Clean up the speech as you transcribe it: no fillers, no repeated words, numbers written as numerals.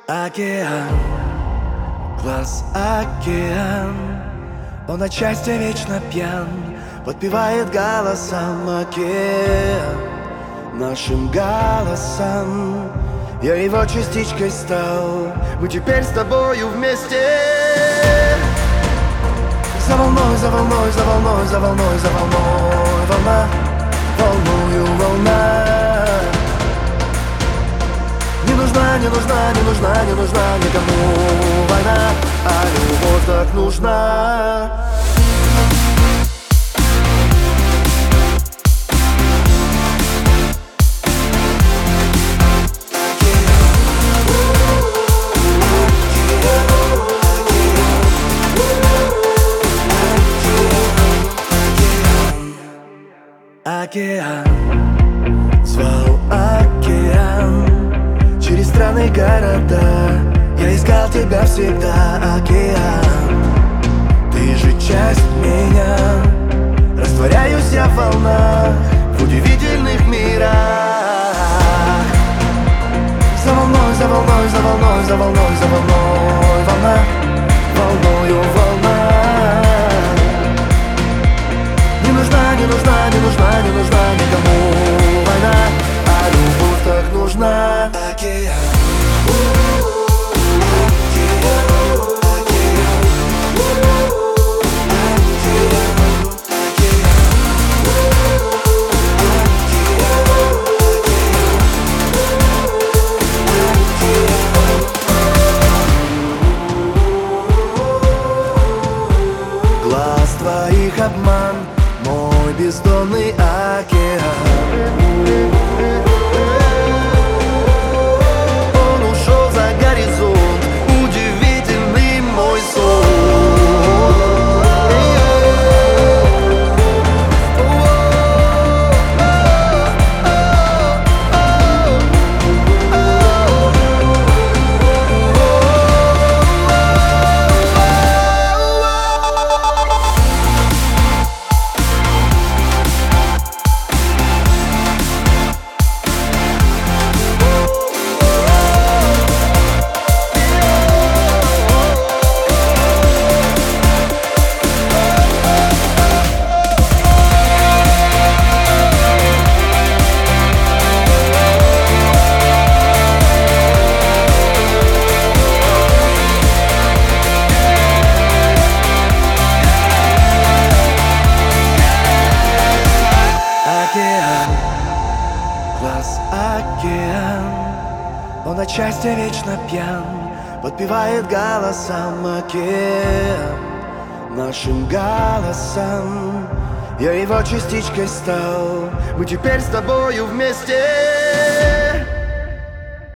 Океан, глаз океан, он от счастья вечно пьян, подпевает голосом океан, нашим голосом. Я его частичкой стал, мы теперь с тобою вместе. За волной, за волной, за волной, за волной, за волной, волна, волною волна. Не нужна, не нужна, не нужна, не нужна никому война, а любовь так нужна. Океан, звал океан, через страны, города я искал тебя всегда. Океан, ты же часть меня, растворяюсь я в волнах, в удивительных мирах. За волной, за волной, за волной, за волной, за волной, волна, волною волна. Не нужна, не нужна, не нужна, не нужна никому война, а любовь так нужна. Океан. Глаз твоих обман, мой бездонный океан. Он ушел за горизонт, удивительный мой сон. Глаз океан, он от счастья вечно пьян, подпевает голосом океан, нашим голосом. Я его частичкой стал, мы теперь с тобою вместе.